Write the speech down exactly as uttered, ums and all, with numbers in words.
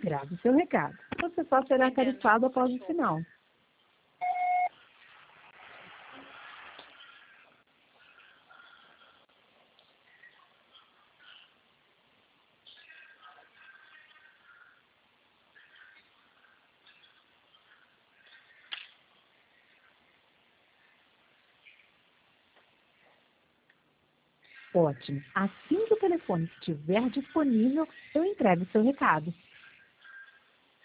Grave seu recado. Você só será tarifado após o sinal. Ótimo. Assim que o telefone estiver disponível, eu entrego seu recado.